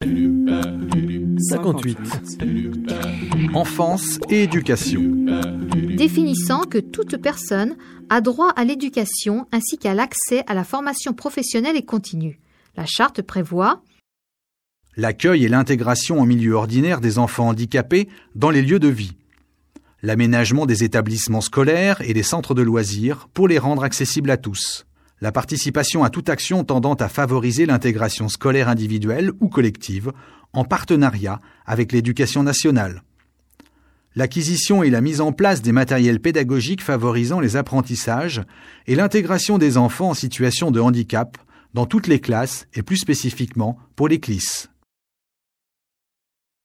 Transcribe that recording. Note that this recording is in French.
58. Enfance et éducation. Définissant que toute personne a droit à l'éducation ainsi qu'à l'accès à la formation professionnelle et continue. La charte prévoit l'accueil et l'intégration en milieu ordinaire des enfants handicapés dans les lieux de vie, l'aménagement des établissements scolaires et des centres de loisirs pour les rendre accessibles à tous, la participation à toute action tendant à favoriser l'intégration scolaire individuelle ou collective en partenariat avec l'éducation nationale, l'acquisition et la mise en place des matériels pédagogiques favorisant les apprentissages et l'intégration des enfants en situation de handicap dans toutes les classes et plus spécifiquement pour les CLIS.